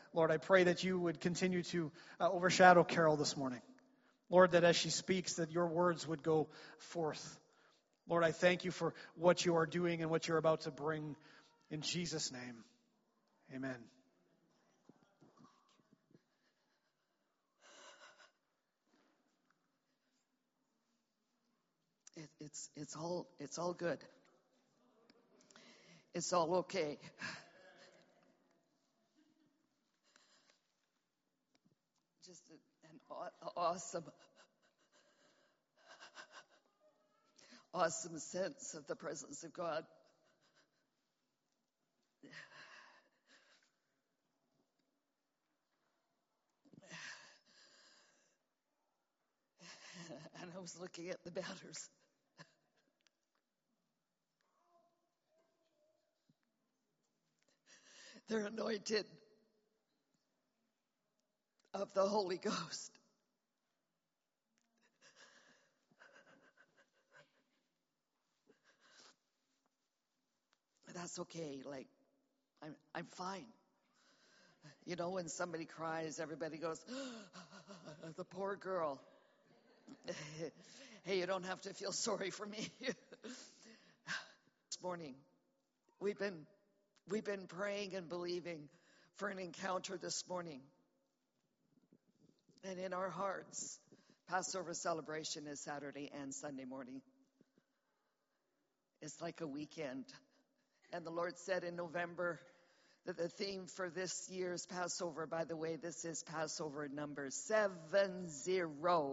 Lord, I pray that you would continue to overshadow Carol this morning. Lord, that as she speaks, that your words would go forth. Lord, I thank you for what you are doing and what you're about to bring. In Jesus' name, amen. It's all good. It's all okay. Just an awesome sense of the presence of God. And I was looking at the banners. They're anointed of the Holy Ghost. That's okay. Like, I'm fine. You know, when somebody cries, everybody goes, the poor girl. Hey, you don't have to feel sorry for me. This morning, we've been praying and believing for an encounter this morning. And in our hearts, Passover celebration is Saturday and Sunday morning. It's like a weekend. And the Lord said in November that the theme for this year's Passover, by the way, this is Passover number 70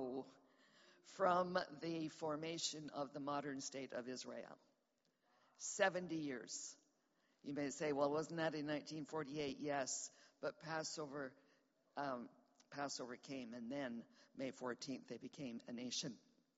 from the formation of the modern state of Israel. 70 years. You may say, well, wasn't that in 1948? Yes, but Passover came, and then May 14th they became a nation.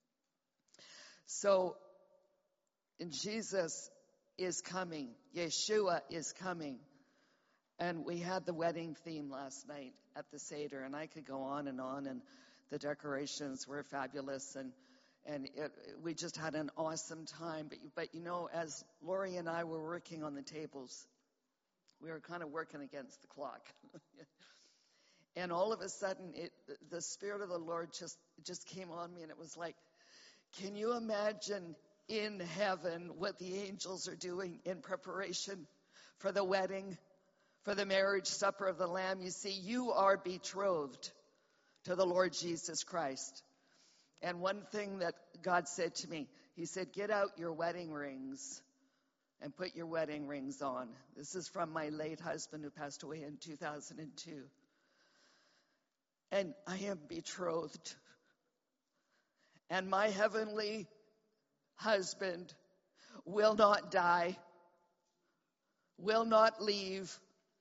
So, and Jesus is coming. Yeshua is coming. And we had the wedding theme last night at the Seder, and I could go on, and the decorations were fabulous, and we just had an awesome time. But you know, as Lori and I were working on the tables, we were kind of working against the clock. And all of a sudden, the Spirit of the Lord just came on me, and it was like, can you imagine in heaven what the angels are doing in preparation for the wedding, for the marriage supper of the Lamb? You see, you are betrothed to the Lord Jesus Christ. And one thing that God said to me, he said, get out your wedding rings and put your wedding rings on. This is from my late husband who passed away in 2002. And I am betrothed. And my heavenly husband will not die, will not leave,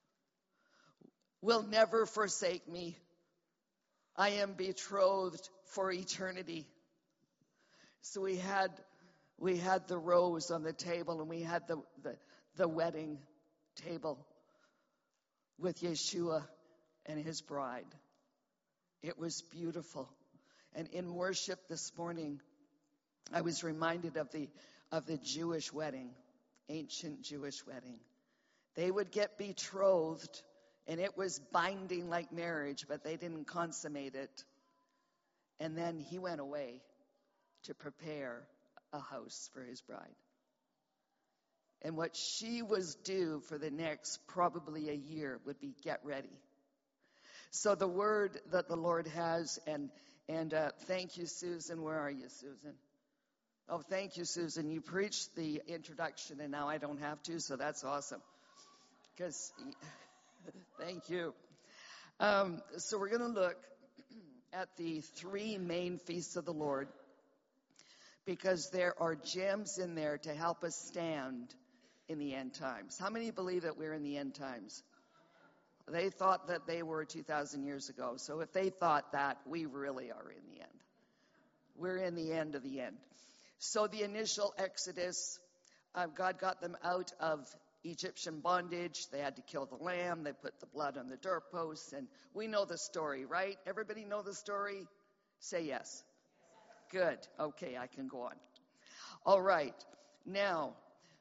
will never forsake me. I am betrothed for eternity. So we had the rose on the table, and we had the wedding table with Yeshua and his bride. It was beautiful. And in worship this morning, I was reminded of the Jewish wedding, ancient Jewish wedding. They would get betrothed, and it was binding like marriage, but they didn't consummate it. And then he went away to prepare a house for his bride. And what she was due for the next probably a year would be get ready. So the word that the Lord has, and thank you, Susan. Where are you, Susan? Oh, thank you, Susan. You preached the introduction, and now I don't have to, so that's awesome. Because, thank you. So we're going to look at the three main feasts of the Lord, because there are gems in there to help us stand in the end times. How many believe that we're in the end times? They thought that they were 2,000 years ago. So if they thought that, we really are in the end. We're in the end of the end. So the initial Exodus, God got them out of Egyptian bondage. They had to kill the lamb. They put the blood on the doorposts. And we know the story, right? Everybody know the story? Say yes. Good. Okay, I can go on. All right. Now,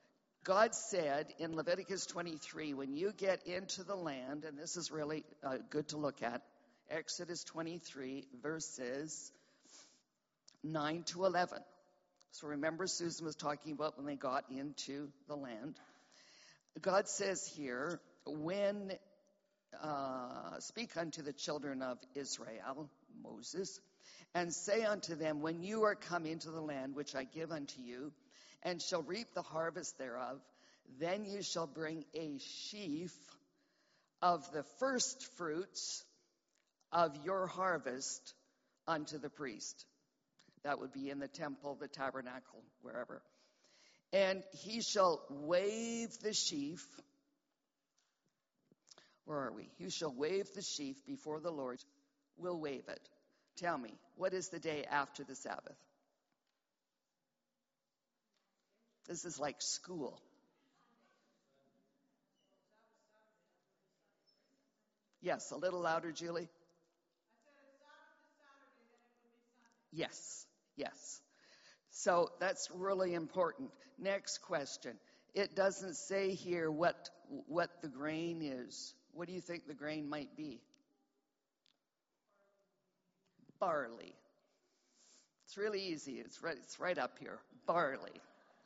God said in Leviticus 23, when you get into the land, and this is really good to look at, Exodus 23, verses 9 to 11. So remember, Susan was talking about when they got into the land. God says here, when speak unto the children of Israel, Moses, and say unto them, when you are come into the land which I give unto you, and shall reap the harvest thereof, then you shall bring a sheaf of the first fruits of your harvest unto the priest. That would be in the temple, the tabernacle, wherever. And he shall wave the sheaf. Where are we? You shall wave the sheaf before the Lord. We'll wave it. Tell me, what is the day after the Sabbath? This is like school. Yes, a little louder, Julie. Yes, yes. So that's really important. Next question. It doesn't say here what the grain is. What do you think the grain might be? Barley. It's really easy. It's right up here. Barley.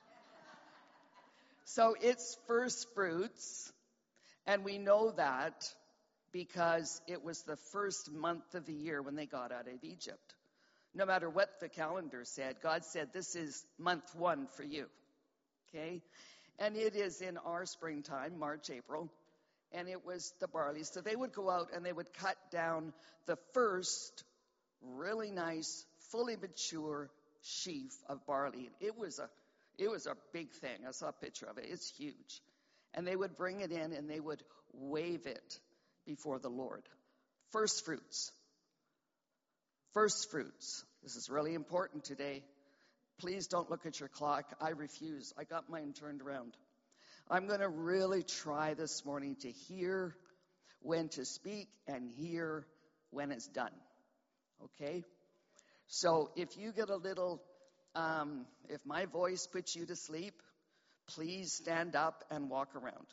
So it's first fruits, and we know that because it was the first month of the year when they got out of Egypt. No matter what the calendar said, God said, this is month 1 for you. Okay? And it is in our springtime, March, April, and it was the barley. So they would go out and they would cut down the first really nice, fully mature sheaf of barley. It was a big thing. I saw a picture of it. It's huge. And they would bring it in and they would wave it before the Lord. First fruits. First fruits. This is really important today. Please don't look at your clock. I refuse. I got mine turned around. I'm going to really try this morning to hear when to speak and hear when it's done. Okay? So if you get a little, if my voice puts you to sleep, please stand up and walk around.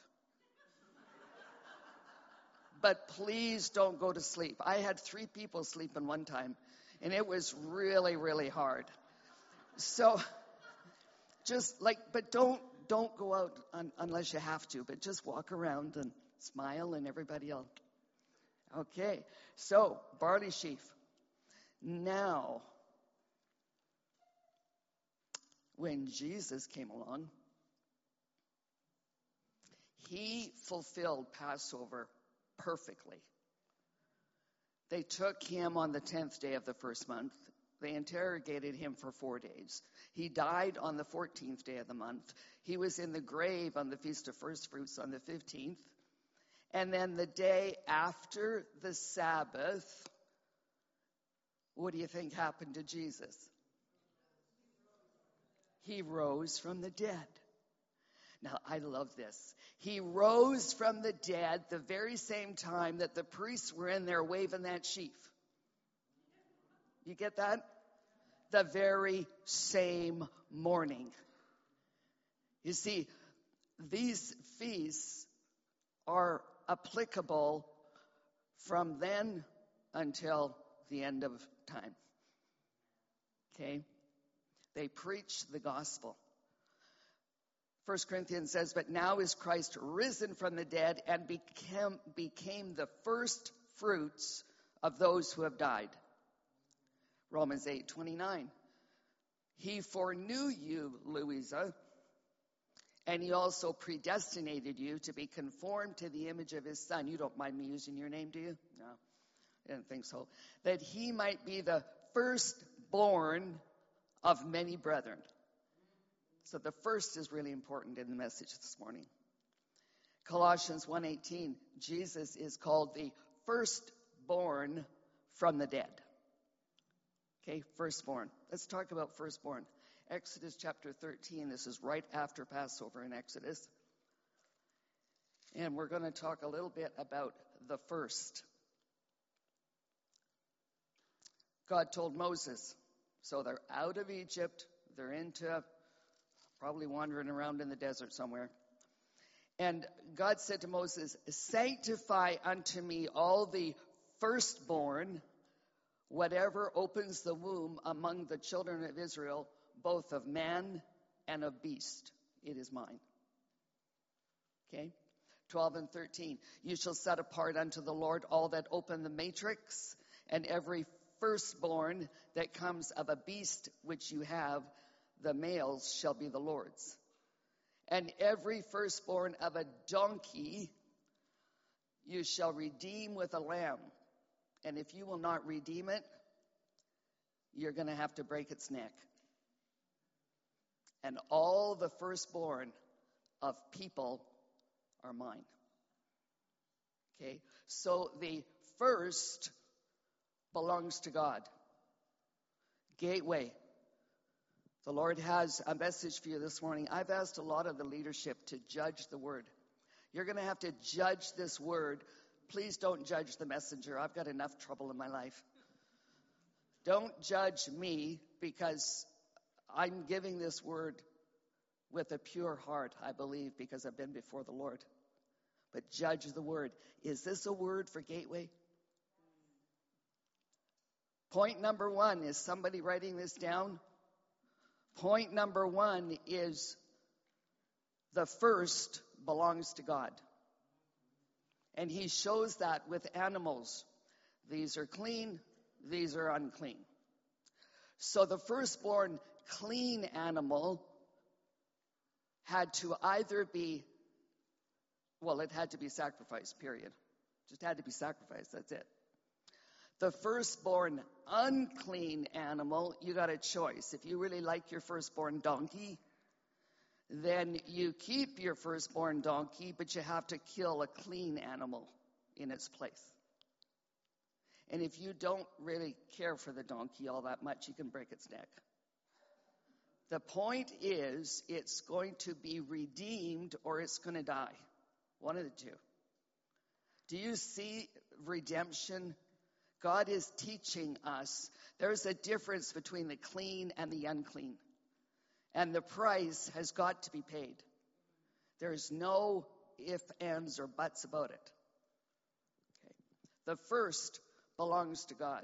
But please don't go to sleep. I had 3 people sleeping one time, and it was really, really hard. So but don't go out unless you have to, but just walk around and smile and everybody else. Okay, so barley sheaf. Now, when Jesus came along, he fulfilled Passover perfectly. They took him on the 10th day of the first month. They interrogated him for 4 days. He died on the 14th day of the month. He was in the grave on the Feast of First Fruits on the 15th. And then the day after the Sabbath, what do you think happened to Jesus? He rose from the dead. Now, I love this. He rose from the dead the very same time that the priests were in there waving that sheaf. You get that? The very same morning. You see, these feasts are applicable from then until the end of time. Okay? They preach the gospel. 1 Corinthians says, but now is Christ risen from the dead and became the first fruits of those who have died. Romans 8:29. He foreknew you, Louisa, and he also predestinated you to be conformed to the image of his Son. You don't mind me using your name, do you? No, I didn't think so. That he might be the firstborn of many brethren. So the first is really important in the message this morning. Colossians 1:18, Jesus is called the firstborn from the dead. Okay, firstborn. Let's talk about firstborn. Exodus chapter 13. This is right after Passover in Exodus. And we're going to talk a little bit about the first. God told Moses, so they're out of Egypt, they're into probably wandering around in the desert somewhere. And God said to Moses, sanctify unto me all the firstborn, whatever opens the womb among the children of Israel, both of man and of beast. It is mine. Okay? 12 and 13. You shall set apart unto the Lord all that open the matrix, and every firstborn that comes of a beast which you have, the males shall be the Lord's. And every firstborn of a donkey you shall redeem with a lamb. And if you will not redeem it, you're going to have to break its neck. And all the firstborn of people are mine. Okay? So the first belongs to God. Gateway. The Lord has a message for you this morning. I've asked a lot of the leadership to judge the word. You're going to have to judge this word. Please don't judge the messenger. I've got enough trouble in my life. Don't judge me, because I'm giving this word with a pure heart, I believe, because I've been before the Lord. But judge the word. Is this a word for Gateway? Point number 1, is somebody writing this down? Point number 1 is the first belongs to God. And he shows that with animals. These are clean, these are unclean. So the firstborn clean animal had to either be, it had to be sacrificed, period. Just had to be sacrificed, that's it. The firstborn unclean animal, you got a choice. If you really like your firstborn donkey, then you keep your firstborn donkey, but you have to kill a clean animal in its place. And if you don't really care for the donkey all that much, you can break its neck. The point is, it's going to be redeemed or it's going to die. One of the two. Do you see redemption? God is teaching us there's a difference between the clean and the unclean. And the price has got to be paid. There's no ifs, ands, or buts about it. Okay. The first belongs to God.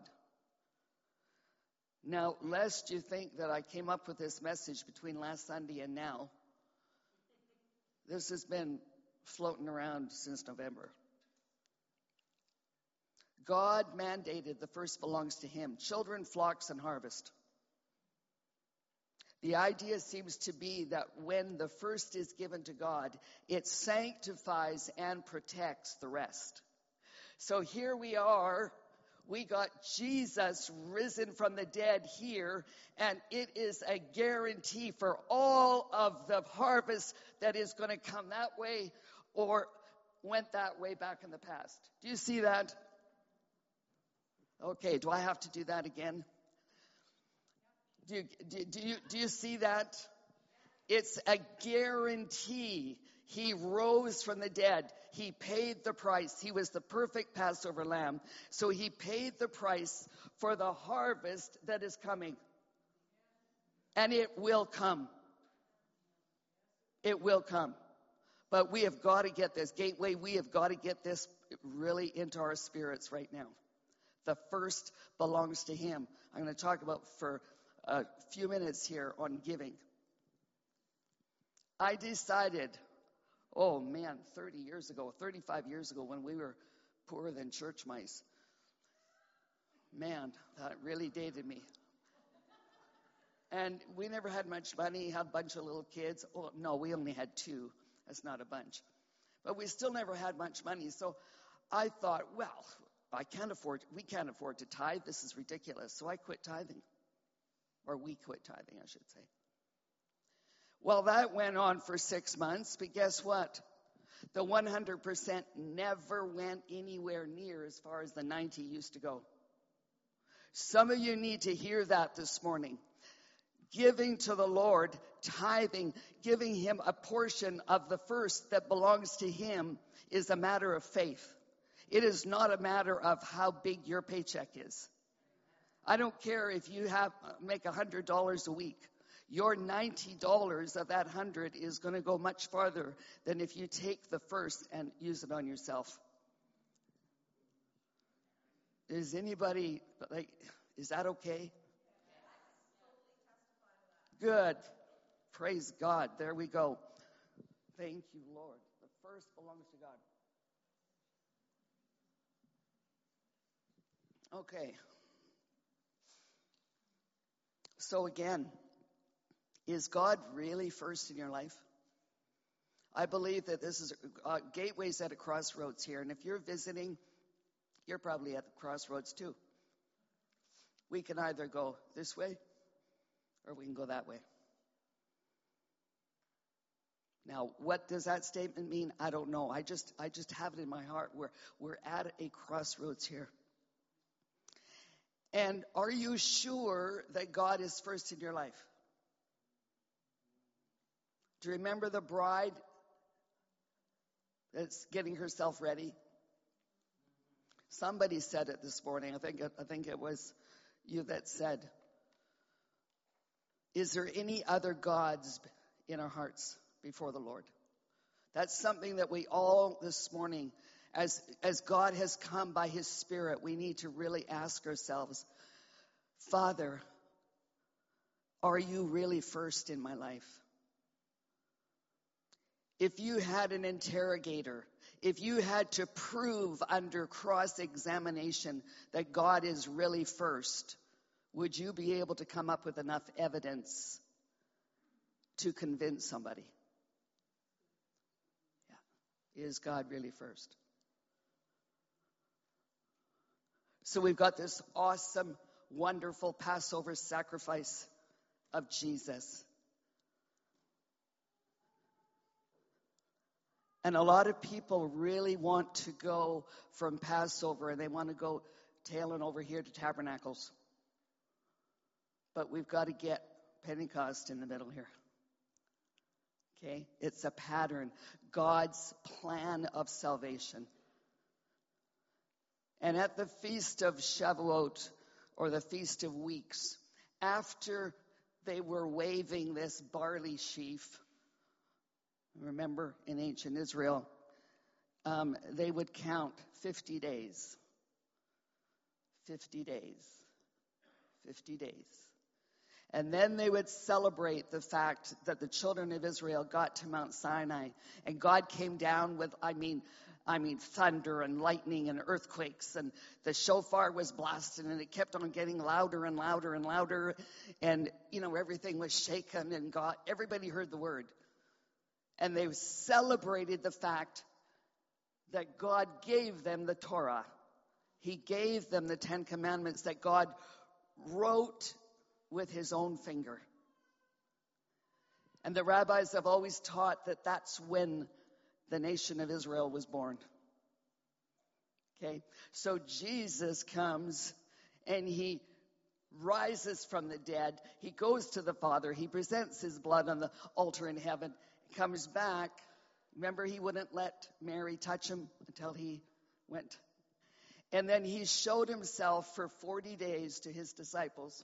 Now, lest you think that I came up with this message between last Sunday and now, this has been floating around since November. God mandated the first belongs to him. Children, flocks, and harvest. The idea seems to be that when the first is given to God, it sanctifies and protects the rest. So here we are. We got Jesus risen from the dead here, and it is a guarantee for all of the harvest that is going to come that way or went that way back in the past. Do you see that? Okay, do I have to do that again? Do you see that? It's a guarantee. He rose from the dead. He paid the price. He was the perfect Passover lamb. So he paid the price for the harvest that is coming. And it will come. It will come. But we have got to get this. Gateway, we have got to get this really into our spirits right now. The first belongs to him. I'm going to talk about for a few minutes here on giving. I decided, 35 years ago when we were poorer than church mice. Man, that really dated me. And we never had much money, had a bunch of little kids. Oh, no, we only had 2. That's not a bunch. But we still never had much money. So I thought, we can't afford to tithe. This is ridiculous. So I quit tithing. Or we quit tithing, I should say. Well, that went on for 6 months, but guess what? The 100% never went anywhere near as far as the 90 used to go. Some of you need to hear that this morning. Giving to the Lord, tithing, giving him a portion of the first that belongs to him is a matter of faith. It is not a matter of how big your paycheck is. I don't care if you make $100 a week. Your $90 of that 100 is going to go much farther than if you take the first and use it on yourself. Is anybody, is that okay? Good. Praise God. There we go. Thank you, Lord. The first belongs to God. Okay. So again, is God really first in your life? I believe that this is Gateway's at a crossroads here. And if you're visiting, you're probably at the crossroads too. We can either go this way or we can go that way. Now, what does that statement mean? I don't know. I just have it in my heart. We're at a crossroads here. And are you sure that God is first in your life? Do you remember the bride that's getting herself ready? Somebody said it this morning. I think it was you that said, is there any other gods in our hearts before the Lord? That's something that we all this morning, as God has come by His Spirit, we need to really ask ourselves, Father, are you really first in my life? If you had an interrogator, if you had to prove under cross-examination that God is really first, would you be able to come up with enough evidence to convince somebody? Yeah. Is God really first? So we've got this awesome, wonderful Passover sacrifice of Jesus. And a lot of people really want to go from Passover and they want to go tailing over here to Tabernacles. But we've got to get Pentecost in the middle here. Okay? It's a pattern. God's plan of salvation. And at the Feast of Shavuot, or the Feast of Weeks, after they were waving this barley sheaf, remember, in ancient Israel, they would count 50 days. 50 days. 50 days. And then they would celebrate the fact that the children of Israel got to Mount Sinai. And God came down with, thunder and lightning and earthquakes. And the shofar was blasting and it kept on getting louder and louder and louder. And, everything was shaken and everybody heard the word. And they celebrated the fact that God gave them the Torah. He gave them the 10 Commandments that God wrote with His own finger. And the rabbis have always taught that that's when the nation of Israel was born. Okay? So Jesus comes and He rises from the dead. He goes to the Father. He presents His blood on the altar in heaven. Comes back. Remember, He wouldn't let Mary touch Him until He went. And then He showed Himself for 40 days to His disciples.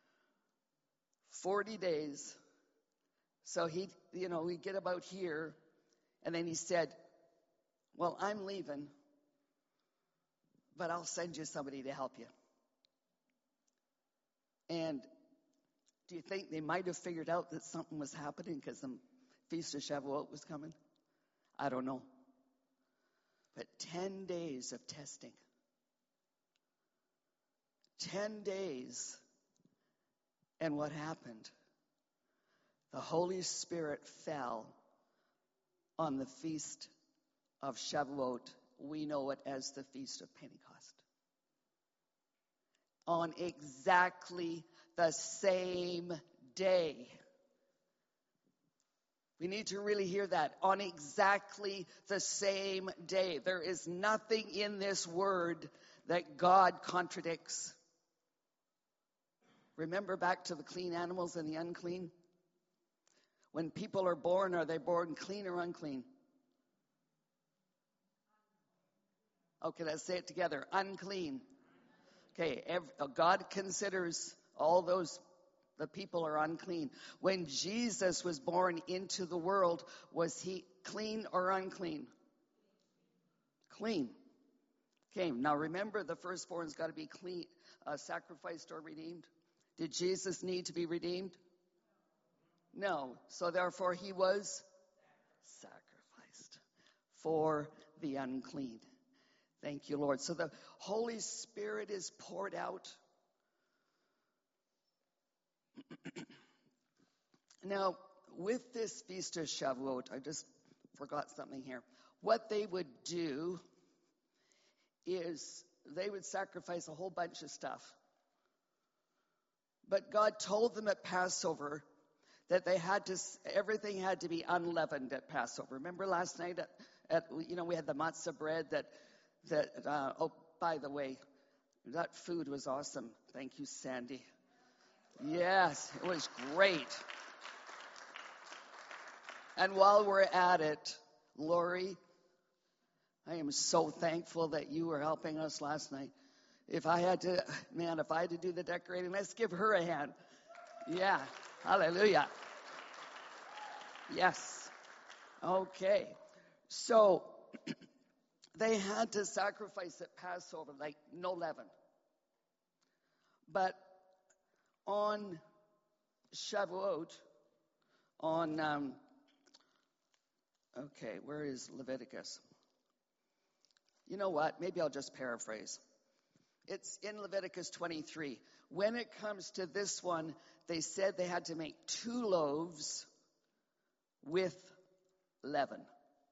40 days. So we get about here, and then He said, well, I'm leaving, but I'll send you somebody to help you. And do you think they might have figured out that something was happening because the Feast of Shavuot was coming? I don't know. But 10 days of testing. 10 days. And what happened? The Holy Spirit fell on the Feast of Shavuot. We know it as the Feast of Pentecost. On exactly the same day. We need to really hear that. On exactly the same day. There is nothing in this word that God contradicts. Remember back to the clean animals and the unclean? When people are born, are they born clean or unclean? Okay, let's say it together. Unclean. Okay, God considers all those The people are unclean. When Jesus was born into the world, was he clean or unclean? Clean. Okay, now remember, the firstborn's got to be clean, sacrificed or redeemed. Did Jesus need to be redeemed? No. So therefore, he was sacrificed for the unclean. Thank you, Lord. So the Holy Spirit is poured out. Now, with this Feast of Shavuot, I just forgot something here. What they would do is they would sacrifice a whole bunch of stuff. But God told them at Passover that everything had to be unleavened at Passover. Remember last night we had the matzah bread oh, by the way, that food was awesome. Thank you, Sandy. Yes, it was great. And while we're at it, Lori, I am so thankful that you were helping us last night. If I had to do the decorating, let's give her a hand. Yeah, hallelujah. Yes. Okay. So they had to sacrifice at Passover, like no leaven. But on Shavuot, where is Leviticus? You know what? Maybe I'll just paraphrase. It's in Leviticus 23. When it comes to this one, they said they had to make 2 loaves with leaven.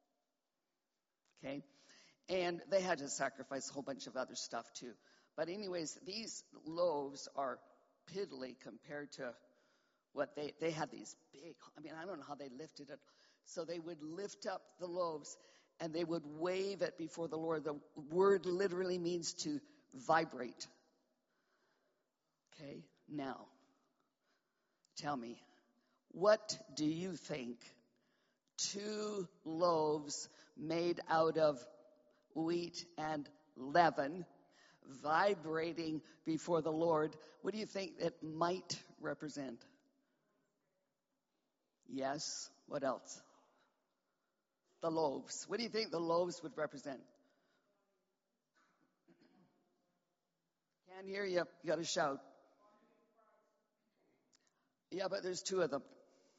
Okay? And they had to sacrifice a whole bunch of other stuff too. But anyways, these loaves are piddly compared to what they had these big, I don't know how they lifted it. So they would lift up the loaves and they would wave it before the Lord. The word literally means to vibrate. Okay, now, tell me, what do you think 2 loaves made out of wheat and leaven vibrating before the Lord, what do you think it might represent? Yes, what else? The loaves. What do you think the loaves would represent? Can't hear you. You got to shout. Yeah, but there's 2 of them.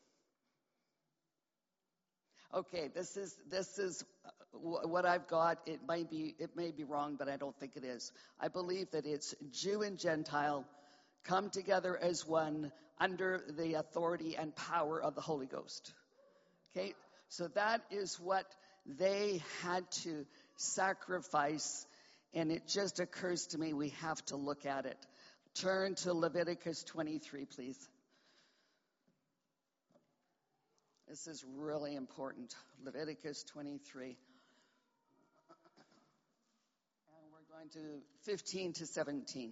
Okay, this is what I've got. It may be wrong, but I don't think it is. I believe that it's Jew and Gentile come together as one under the authority and power of the Holy Ghost. Okay, so that is what they had to sacrifice, and it just occurs to me we have to look at it. Turn to Leviticus 23, please. This is really important. Leviticus 23. And we're going to 15 to 17.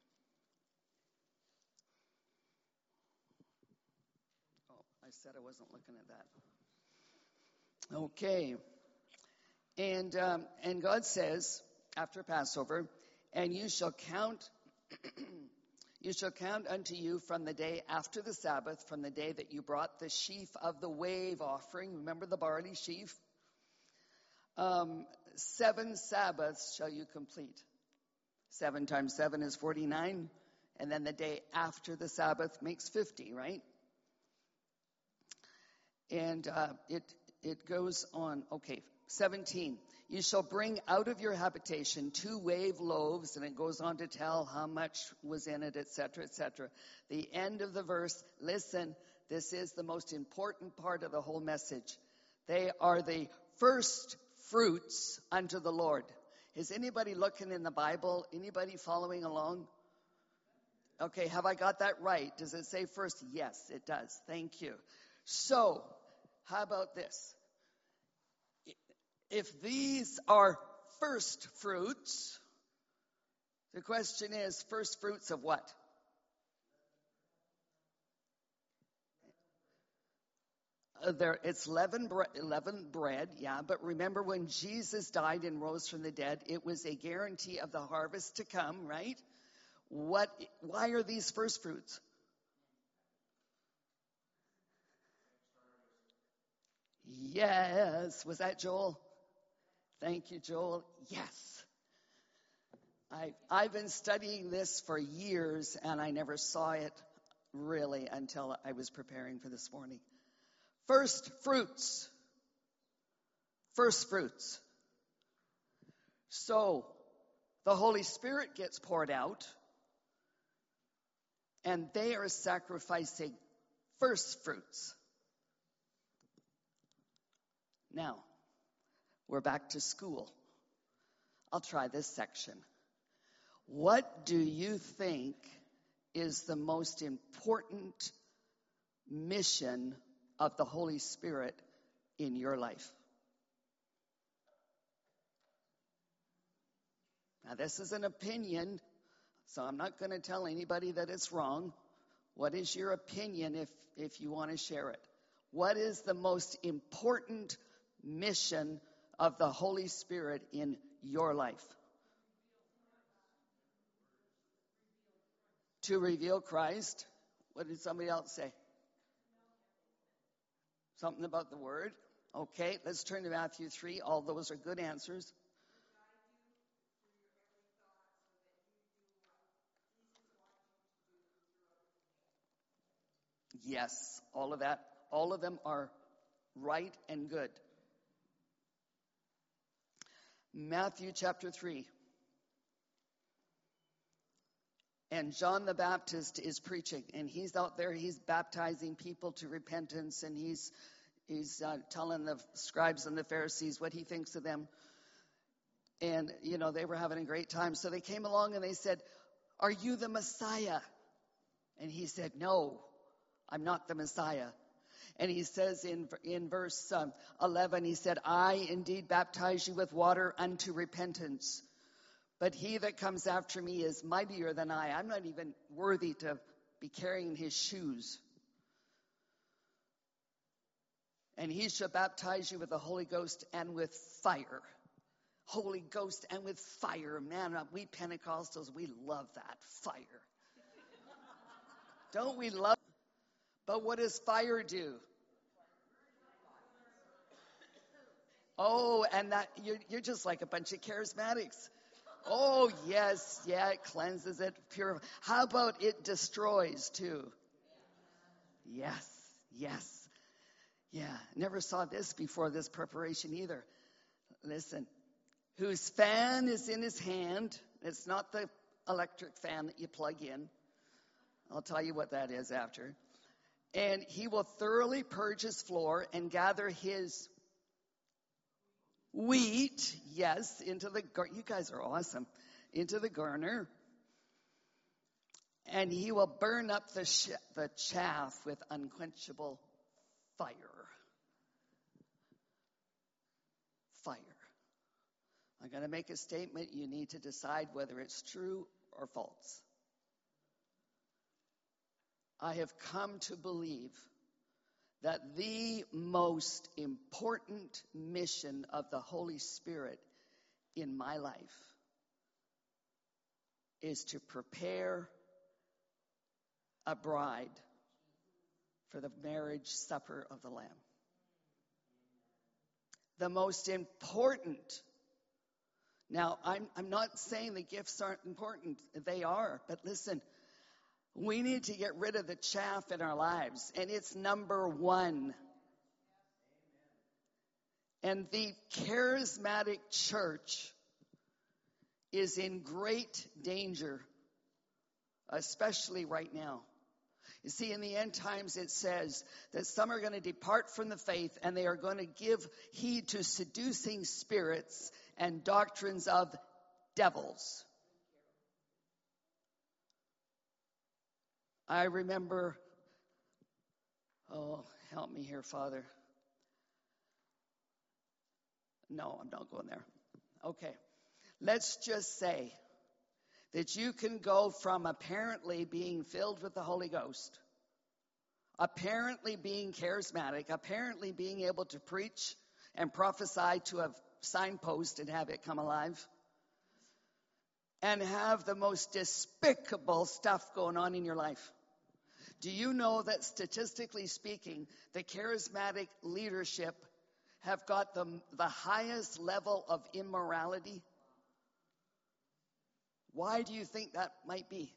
Oh, I said I wasn't looking at that. Okay. And God says, after Passover, and you shall count unto you from the day after the Sabbath, from the day that you brought the sheaf of the wave offering. Remember the barley sheaf? 7 Sabbaths shall you complete. 7 times 7 is 49. And then the day after the Sabbath makes 50, right? And it goes on. Okay, 17. You shall bring out of your habitation 2 wave loaves, and it goes on to tell how much was in it, etc., etc. The end of the verse, listen, this is the most important part of the whole message. They are the first fruits unto the Lord. Is anybody looking in the Bible? Anybody following along? Okay, have I got that right? Does it say first? Yes, it does. Thank you. So, how about this? If these are first fruits, the question is, first fruits of what? It's leavened bread, yeah, but remember when Jesus died and rose from the dead, it was a guarantee of the harvest to come, right? Why are these first fruits? Yes. Was that Joel? Thank you, Joel. Yes. I've been studying this for years, and I never saw it really until I was preparing for this morning. First fruits. First fruits. So, the Holy Spirit gets poured out, and they are sacrificing first fruits. Now, we're back to school. I'll try this section. What do you think is the most important mission of the Holy Spirit in your life? Now, this is an opinion, so I'm not going to tell anybody that it's wrong. What is your opinion if you want to share it? What is the most important mission of the Holy Spirit in your life? To reveal Christ. What did somebody else say? Something about the Word. Okay, let's turn to Matthew 3. All those are good answers. Yes, all of that. All of them are right and good. Matthew chapter 3. And John the Baptist is preaching, and he's out there, he's baptizing people to repentance, and he's telling the scribes and the Pharisees what he thinks of them. And, they were having a great time. So they came along and they said, "Are you the Messiah?" And he said, "No, I'm not the Messiah." And he says in verse 11, he said, "I indeed baptize you with water unto repentance. But he that comes after me is mightier than I. I'm not even worthy to be carrying his shoes. And he shall baptize you with the Holy Ghost and with fire." Holy Ghost and with fire. Man, we Pentecostals, we love that fire. Don't we love it? But what does fire do? Oh, and that you're just like a bunch of charismatics. Oh, yes, yeah, it cleanses it, purifies. How about it destroys too? Yes. Yeah, never saw this before this preparation either. Listen, whose fan is in his hand. It's not the electric fan that you plug in. I'll tell you what that is after. And he will thoroughly purge his floor and gather his wheat, yes, into the, you guys are awesome, into the garner. And he will burn up the chaff with unquenchable fire. Fire. I'm going to make a statement. You need to decide whether it's true or false. I have come to believe that the most important mission of the Holy Spirit in my life is to prepare a bride for the marriage supper of the Lamb. The most important. Now, I'm not saying the gifts aren't important. They are. But listen, we need to get rid of the chaff in our lives. And it's number one. And the charismatic church is in great danger, especially right now. You see, in the end times, it says that some are going to depart from the faith and they are going to give heed to seducing spirits and doctrines of devils. I remember, oh, help me here, Father. No, I'm not going there. Okay. Let's just say that you can go from apparently being filled with the Holy Ghost, apparently being charismatic, apparently being able to preach and prophesy to a signpost and have it come alive, and have the most despicable stuff going on in your life. Do you know that statistically speaking, the charismatic leadership have got the highest level of immorality? Why do you think that might be?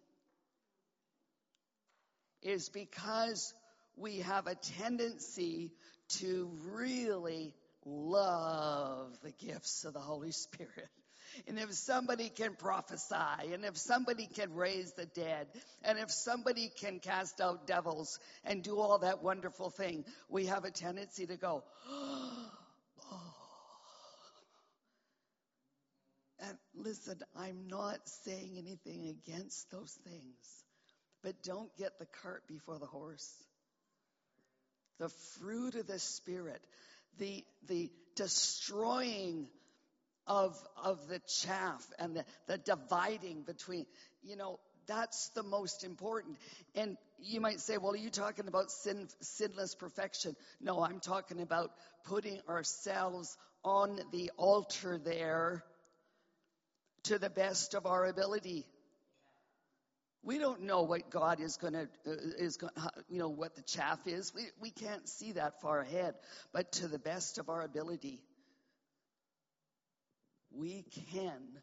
Is because we have a tendency to really love the gifts of the Holy Spirit. And if somebody can prophesy, and if somebody can raise the dead, and if somebody can cast out devils and do all that wonderful thing, we have a tendency to go, oh. And listen, I'm not saying anything against those things, but don't get the cart before the horse. The fruit of the Spirit, the destroying of the chaff and the dividing between, that's the most important. And you might say, well, are you talking about sinless perfection? No, I'm talking about putting ourselves on the altar there to the best of our ability. We don't know what God is going to, what the chaff is. We can't see that far ahead. But to the best of our ability, we can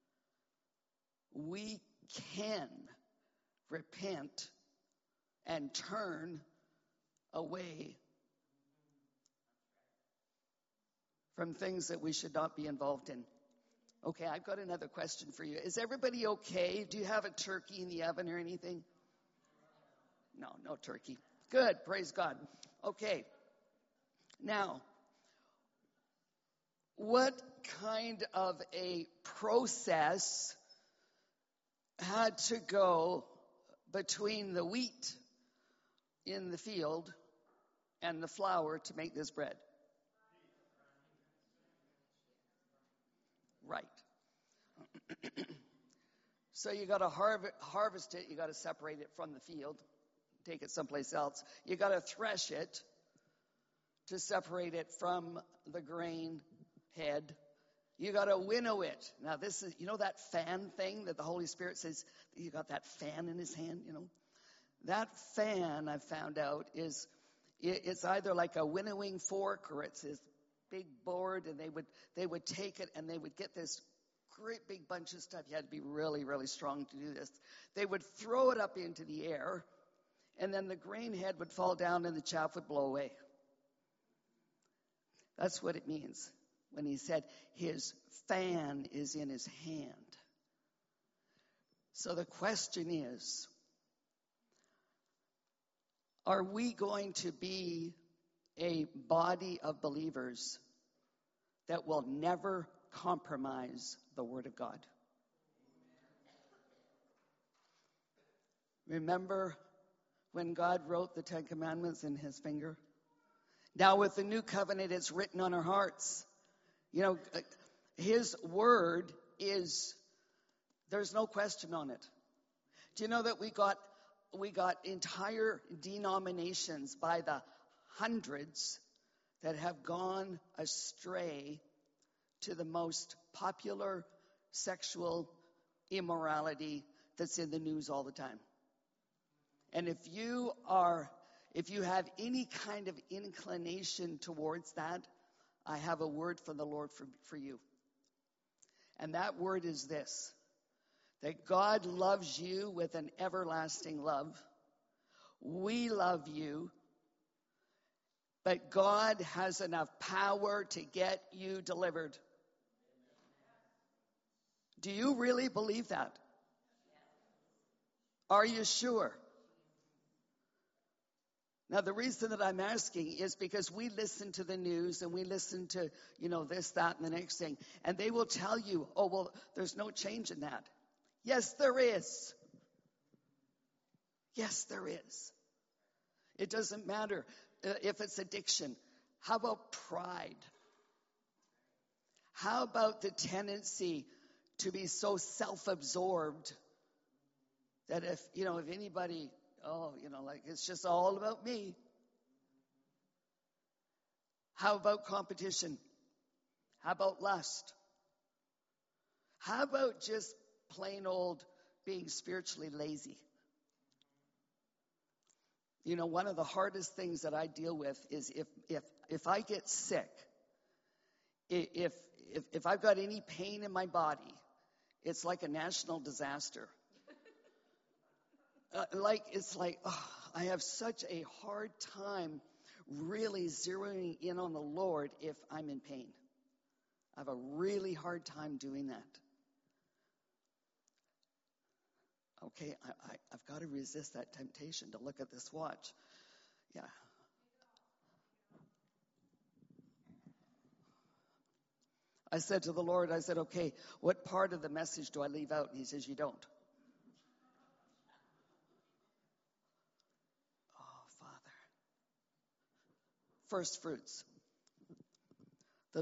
repent and turn away from things that we should not be involved in. Okay, I've got another question for you. Is everybody okay? Do you have a turkey in the oven or anything? No turkey. Good, praise God. Okay, now, what kind of a process had to go between the wheat in the field and the flour to make this bread? Right. So you got to harvest it. You got to separate it from the field, take it someplace else. You got to thresh it to separate it from the grain head. You got to winnow it. Now this is, that fan thing that the Holy Spirit says, you got that fan in his hand, That fan, I've found out, it's either like a winnowing fork or it's this big board, and they would take it and they would get this great big bunch of stuff. You had to be really, really strong to do this. They would throw it up into the air, and then the grain head would fall down and the chaff would blow away. That's what it means when he said his fan is in his hand. So the question is, are we going to be a body of believers that will never compromise the Word of God? Remember when God wrote the Ten Commandments in his finger? Now with the new covenant, it's written on our hearts. His word there's no question on it. Do you know that we got entire denominations by the hundreds that have gone astray to the most popular sexual immorality that's in the news all the time? And if you have any kind of inclination towards that, I have a word from the Lord for you. And that word is this: that God loves you with an everlasting love. We love you, but God has enough power to get you delivered. Do you really believe that? Are you sure? Now, the reason that I'm asking is because we listen to the news and we listen to, this, that, and the next thing. And they will tell you, oh, well, there's no change in that. Yes, there is. Yes, there is. It doesn't matter if it's addiction. How about pride? How about the tendency to be so self-absorbed that if anybody, it's just all about me. How about competition? How about lust? How about just plain old being spiritually lazy? One of the hardest things that I deal with is if I get sick, If I've got any pain in my body, it's like a national disaster. I have such a hard time really zeroing in on the Lord if I'm in pain. I have a really hard time doing that. Okay, I've got to resist that temptation to look at this watch. Yeah. I said to the Lord, I said, okay, what part of the message do I leave out? And he says, you don't. Oh, Father. First fruits. The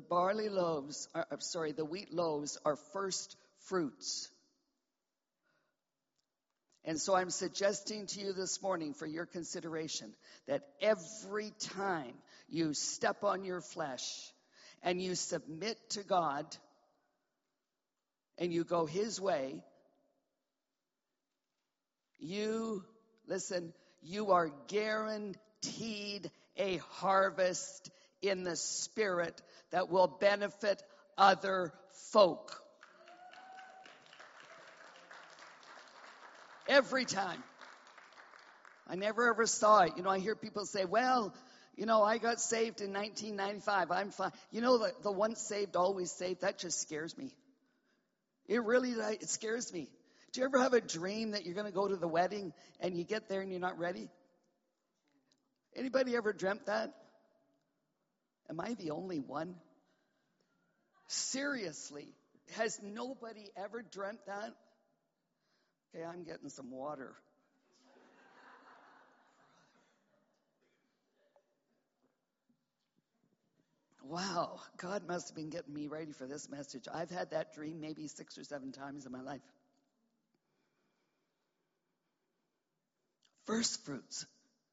wheat loaves are first fruits. And so I'm suggesting to you this morning for your consideration that every time you step on your flesh and you submit to God and you go His way, you are guaranteed a harvest in the Spirit that will benefit other folk. Every time. I never ever saw it. I hear people say, well, I got saved in 1995. I'm fine. The once saved, always saved, that just scares me. It scares me. Do you ever have a dream that you're going to go to the wedding and you get there and you're not ready? Anybody ever dreamt that? Am I the only one? Seriously, has nobody ever dreamt that? Okay, I'm getting some water. Wow, God must have been getting me ready for this message. I've had that dream maybe 6 or 7 times in my life. First fruits.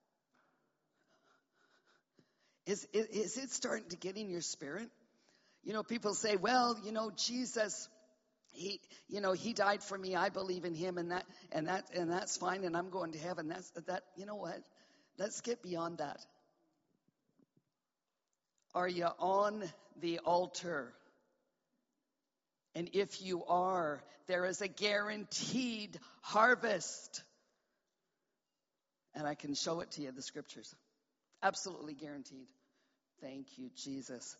Is it starting to get in your spirit? People say, well, Jesus, he died for me. I believe in him, and that's fine, and I'm going to heaven. That. You know what? Let's get beyond that. Are you on the altar? And if you are, there is a guaranteed harvest. And I can show it to you, the scriptures. Absolutely guaranteed. Thank you, Jesus.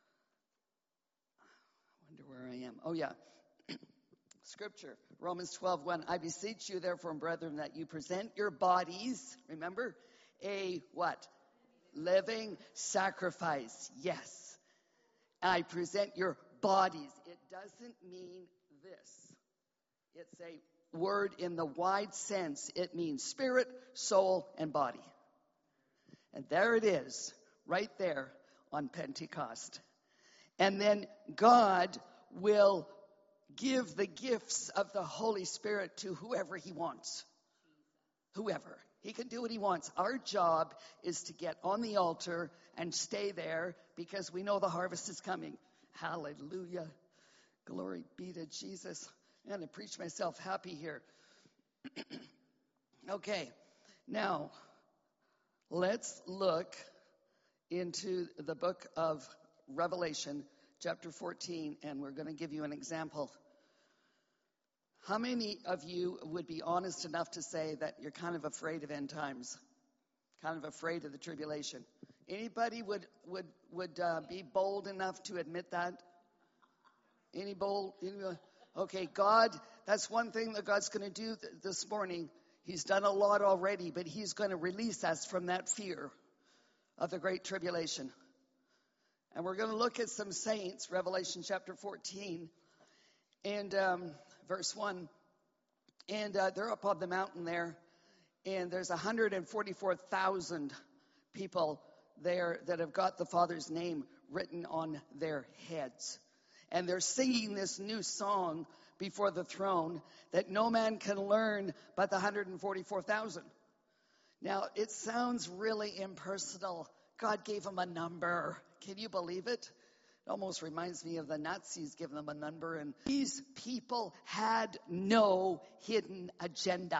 I wonder where I am. Oh, yeah. Scripture, Romans 12:1. I beseech you, therefore, brethren, that you present your bodies, remember, a what? Living sacrifice. Yes. I present your bodies. It doesn't mean this. It's a word in the wide sense. It means spirit, soul, and body. And there it is, right there on Pentecost. And then God will give the gifts of the Holy Spirit to whoever he wants. Whoever. He can do what he wants. Our job is to get on the altar and stay there because we know the harvest is coming. Hallelujah. Glory be to Jesus. I'm going to preach myself happy here. Okay. Now, let's look into the book of Revelation, chapter 14, and we're going to give you an example. How many of you would be honest enough to say that you're kind of afraid of end times? Kind of afraid of the tribulation? Anybody would be bold enough to admit that? Any bold? Okay, God, that's one thing that God's going to do this morning. He's done a lot already, but he's going to release us from that fear of the great tribulation. And we're going to look at some saints, Revelation chapter 14, and verse 1. And they're up on the mountain there, and there's 144,000 people there that have got the Father's name written on their heads. And they're singing this new song before the throne that no man can learn but the 144,000. Now, it sounds really impersonal. God gave them a number. Can you believe it? It almost reminds me of the Nazis giving them a number. And these people had no hidden agenda.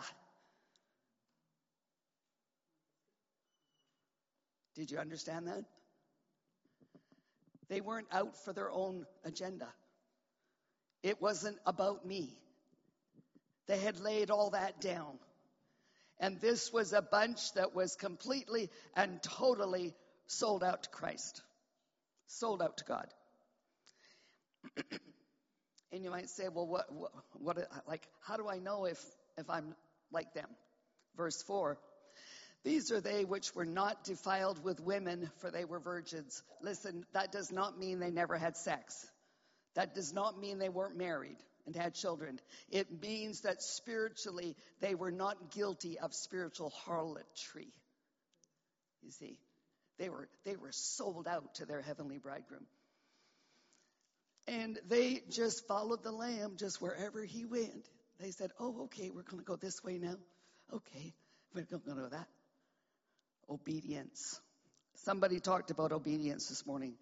Did you understand that? They weren't out for their own agenda. It wasn't about me. They had laid all that down. And this was a bunch that was completely and totally sold out to Christ. Sold out to God. And you might say, well, how do I know if I'm like them? Verse 4. These are they which were not defiled with women, for they were virgins. Listen, that does not mean they never had sex. That does not mean they weren't married and had children. It means that spiritually they were not guilty of spiritual harlotry. You see, they were sold out to their heavenly bridegroom. And they just followed the Lamb just wherever he went. They said, oh, okay, we're going to go this way now. Okay, we're going to go that. Obedience. Somebody talked about obedience this morning.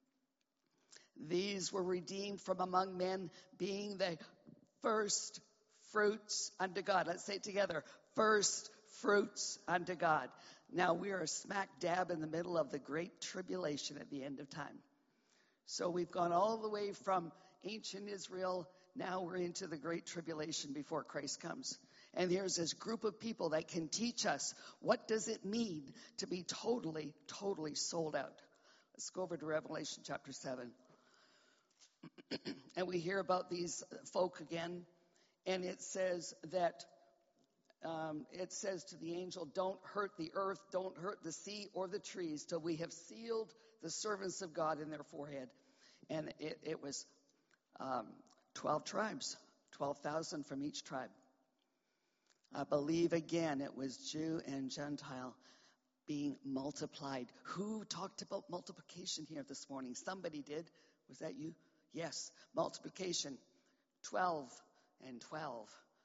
These were redeemed from among men, being the first fruits unto God. Let's say it together. First fruits unto God. Now we are smack dab in the middle of the great tribulation at the end of time. So we've gone all the way from ancient Israel. Now we're into the great tribulation before Christ comes. And here's this group of people that can teach us what does it mean to be totally, totally sold out. Let's go over to Revelation chapter 7. And we hear about these folk again. And it says that, it says to the angel, don't hurt the earth, don't hurt the sea or the trees till we have sealed the servants of God in their forehead. And it was 12 tribes, 12,000 from each tribe. I believe, again, it was Jew and Gentile being multiplied. Who talked about multiplication here this morning? Somebody did. Was that you? Yes, multiplication. 12 and 12.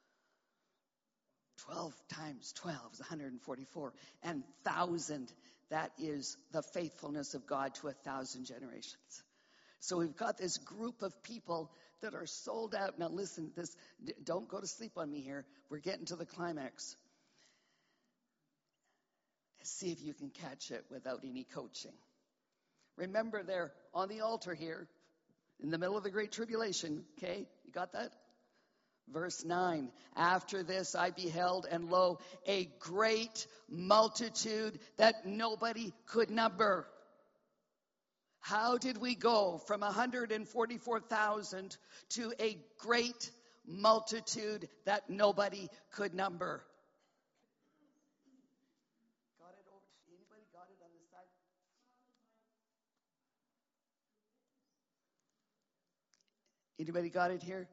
12 times 12 is 144. And 1,000, that is the faithfulness of God to 1,000 generations. So we've got this group of people that are sold out. Now listen, don't go to sleep on me here. We're getting to the climax. See if you can catch it without any coaching. Remember, they're on the altar here in the middle of the Great Tribulation. Okay, you got that? Verse 9, after this I beheld, and lo, a great multitude that nobody could number. How did we go from 144,000 to a great multitude that nobody could number? Got it over? Anybody got it on the side? Anybody got it here?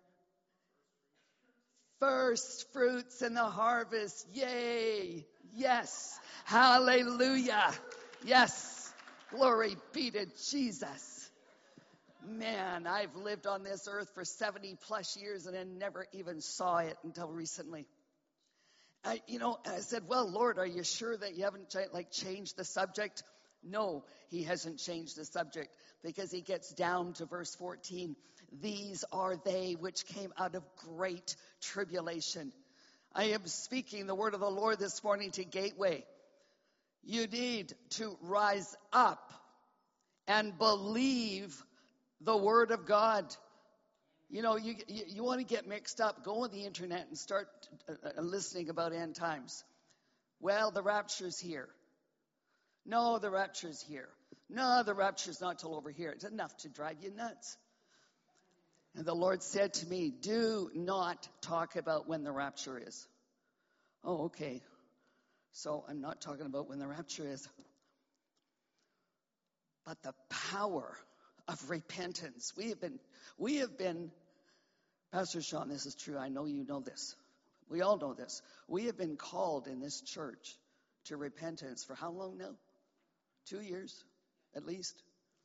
First fruits in the harvest. Yay. Yes. Hallelujah. Yes. Glory be to Jesus. Man, I've lived on this earth for 70 plus years and I never even saw it until recently. I said, well, Lord, are you sure that you haven't changed the subject? No, he hasn't changed the subject, because he gets down to verse 14. These are they which came out of great tribulation. I am speaking the word of the Lord this morning to Gateway. You need to rise up and believe the word of God. You want to get mixed up, go on the internet and start listening about end times. Well, the rapture's here. No, the rapture's here. No, the rapture's not till over here. It's enough to drive you nuts. And the Lord said to me, do not talk about when the rapture is. Oh, okay. So I'm not talking about when the rapture is. But the power of repentance. We have been, Pastor Sean, this is true. I know you know this. We all know this. We have been called in this church to repentance for how long now? 2 years, at least.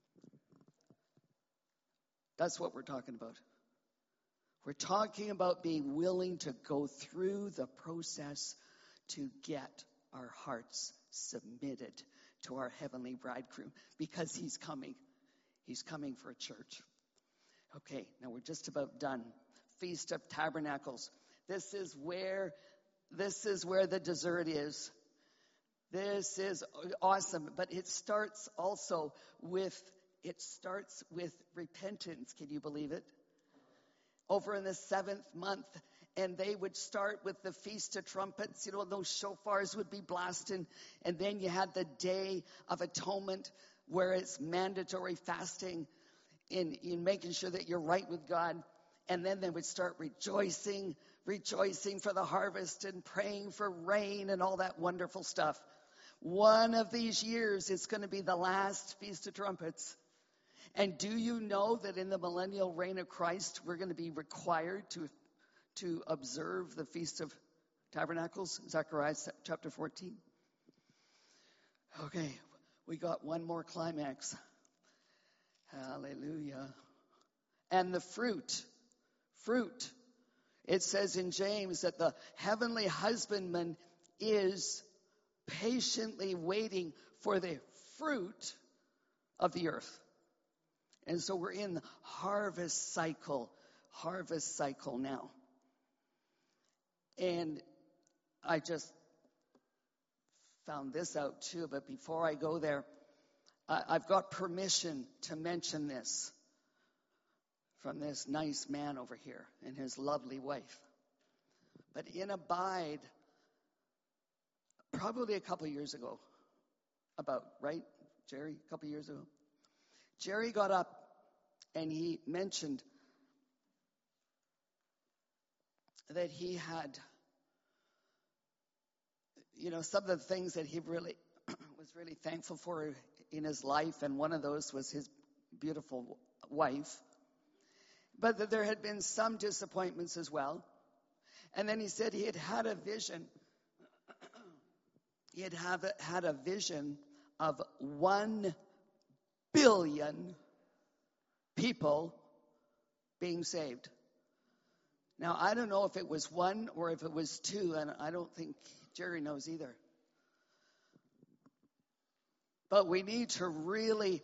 That's what we're talking about. We're talking about being willing to go through the process to get our hearts submitted to our heavenly bridegroom, because he's coming. He's coming for a church. Okay, now we're just about done. Feast of Tabernacles. This is where the dessert is. This is awesome, but it starts also with it starts with repentance. Can you believe it? Over in the 7th month, and they would start with the Feast of Trumpets. You know, those shofars would be blasting. And then you had the Day of Atonement, where it's mandatory fasting in making sure that you're right with God. And then they would start rejoicing for the harvest and praying for rain and all that wonderful stuff. One of these years, it's going to be the last Feast of Trumpets. And do you know that in the millennial reign of Christ, we're going to be required to observe the Feast of Tabernacles, Zechariah chapter 14? Okay, we got one more climax. Hallelujah. And the fruit. It says in James that the heavenly husbandman is patiently waiting for the fruit of the earth. And so we're in the harvest cycle now. And I just found this out too, but before I go there, I've got permission to mention this from this nice man over here and his lovely wife. But in Abide, probably a couple years ago, right, Jerry? A couple years ago. Jerry got up and he mentioned that he had, some of the things that he really was really thankful for in his life, and one of those was his beautiful wife. But that there had been some disappointments as well. And then he said he had a vision. He had a vision of 1 billion people being saved. Now, I don't know if it was 1 or if it was 2, and I don't think Jerry knows either. But we need to really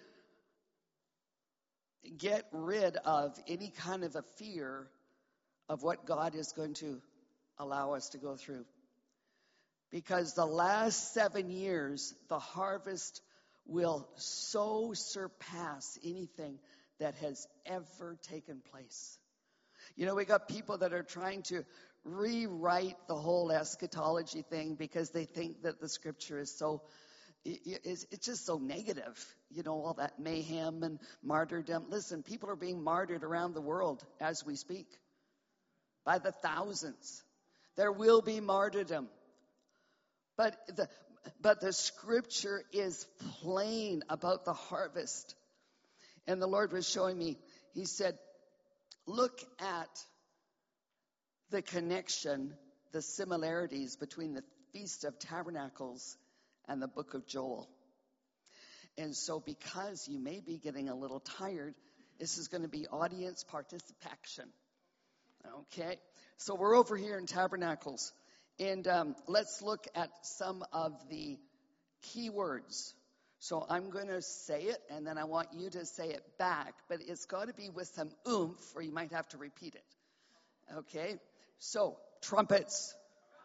get rid of any kind of a fear of what God is going to allow us to go through. Because the last 7 years, the harvest will so surpass anything that has ever taken place. We got people that are trying to rewrite the whole eschatology thing because they think that the scripture is it's just so negative. All that mayhem and martyrdom. Listen, people are being martyred around the world as we speak by the thousands. There will be martyrdom. But the scripture is plain about the harvest. And the Lord was showing me, he said, look at the connection, the similarities between the Feast of Tabernacles and the book of Joel. And so because you may be getting a little tired, this is going to be audience participation. Okay? So we're over here in Tabernacles. And let's look at some of the key words. So I'm going to say it, and then I want you to say it back. But it's got to be with some oomph, or you might have to repeat it. Okay? So, trumpets.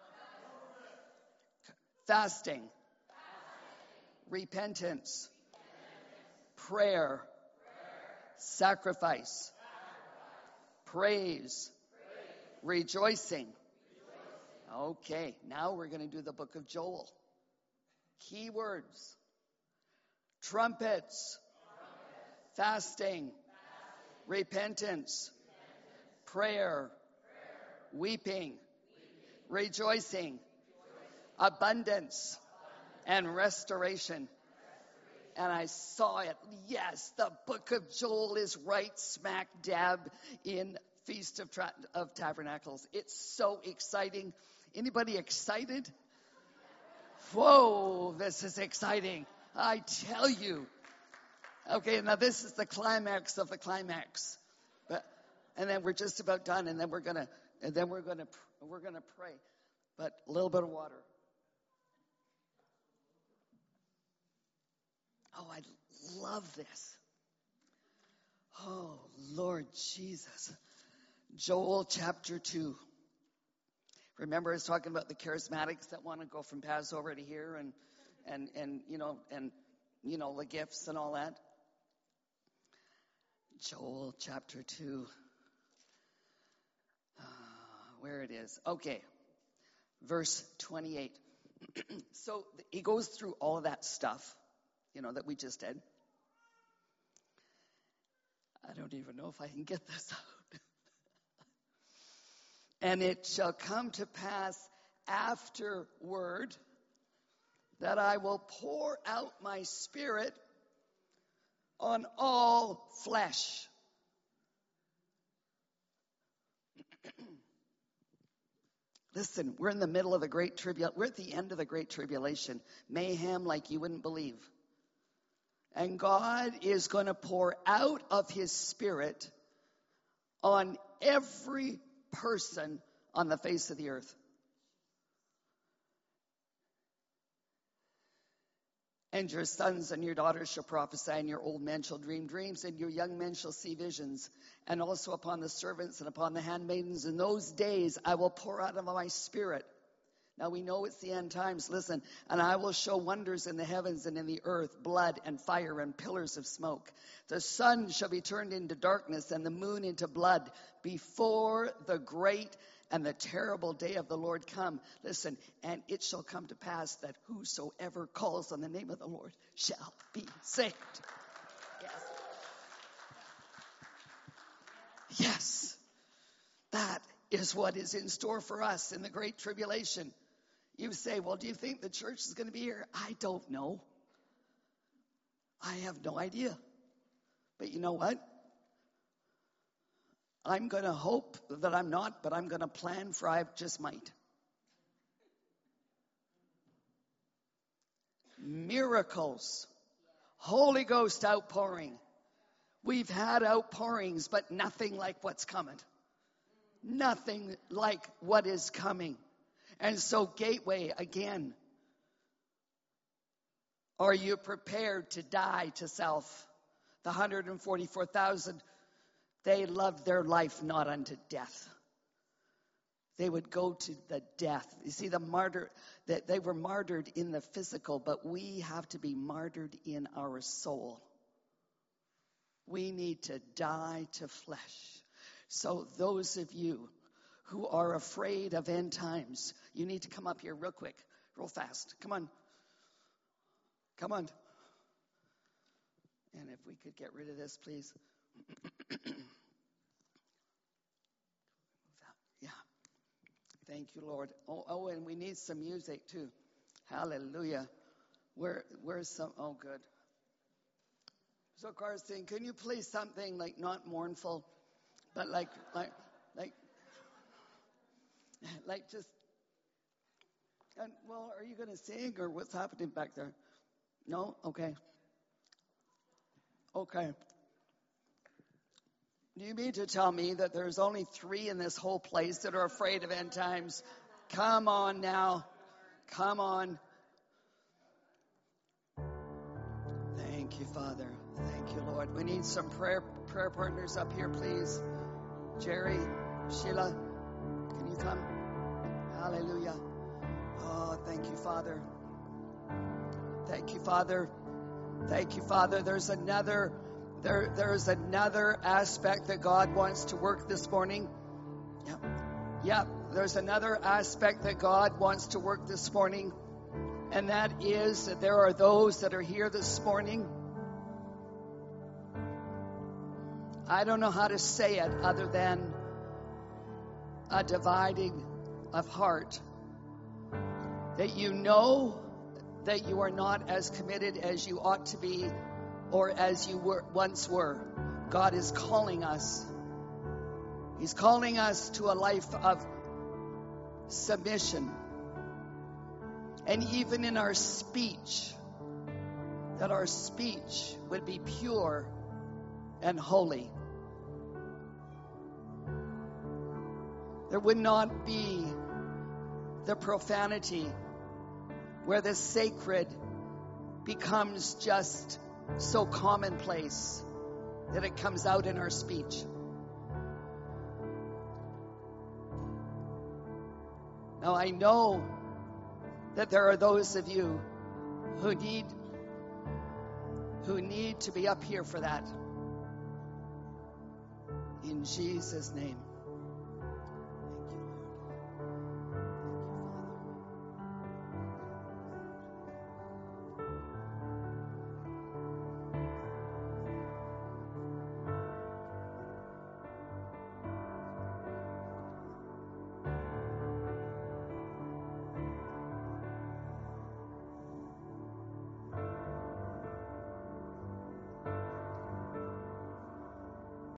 Fasting. Repentance. Prayer. Sacrifice. Praise. Rejoicing. Okay, now we're going to do the book of Joel. Key words. Trumpets. Fasting. Repentance. Prayer. Weeping. Rejoicing. Abundance. And restoration. And I saw it. Yes, the book of Joel is right smack dab in Feast of Tabernacles. It's so exciting. Anybody excited? Whoa, this is exciting. I tell you. Okay, now this is the climax of the climax. And then we're just about done, and then we're gonna pray. But a little bit of water. Oh, I love this. Oh, Lord Jesus. Joel chapter 2. Remember I was talking about the charismatics that want to go from Passover to here and the gifts and all that. Joel chapter 2. Where it is. Okay. Verse 28. So he goes through all of that stuff, that we just did. I don't even know if I can get this out. And it shall come to pass afterward that I will pour out my spirit on all flesh. Listen, we're in the middle of the Great Tribulation. We're at the end of the Great Tribulation. Mayhem like you wouldn't believe. And God is going to pour out of his spirit on every person on the face of the earth. And your sons and your daughters shall prophesy, and your old men shall dream dreams, and your young men shall see visions. And also upon the servants and upon the handmaidens in those days I will pour out of my spirit. Now we know it's the end times. Listen, and I will show wonders in the heavens and in the earth, blood and fire and pillars of smoke. The sun shall be turned into darkness and the moon into blood before the great and the terrible day of the Lord come. Listen, and it shall come to pass that whosoever calls on the name of the Lord shall be saved. Yes. Yes. That is what is in store for us in the Great Tribulation. You say, well, do you think the church is going to be here? I don't know. I have no idea. But you know what? I'm going to hope that I'm not, but I'm going to plan for I just might. Miracles. Holy Ghost outpouring. We've had outpourings, but nothing like what's coming. Nothing like what is coming. And so, Gateway, again, are you prepared to die to self? The 144,000, they loved their life not unto death. They would go to the death. You see, they were martyred in the physical, but we have to be martyred in our soul. We need to die to flesh. So those of you who are afraid of end times, you need to come up here real quick, real fast. Come on. Come on. And if we could get rid of this, please. Yeah. Thank you, Lord. Oh, and we need some music too. Hallelujah. Where's some? Oh, good. So, Carson, can you play something like not mournful, but like just, and well, are you going to sing or what's happening back there? No? Okay. Okay. Do you mean to tell me that there's only 3 in this whole place that are afraid of end times? Come on now. Come on. Thank you, Father. Thank you, Lord. We need some prayer partners up here, please. Jerry, Sheila, can you come? Hallelujah. Oh, thank you, Father. Thank you, Father. Thank you, Father. There's another aspect that God wants to work this morning. Yep. There's another aspect that God wants to work this morning. And that is that there are those that are here this morning. I don't know how to say it other than a dividing of heart. That you know that you are not as committed as you ought to be or as you once were. God is calling us. He's calling us to a life of submission. And even in our speech, that our speech would be pure and holy. There would not be the profanity where the sacred becomes just so commonplace that it comes out in our speech. Now I know that there are those of you who need to be up here for that. In Jesus' name.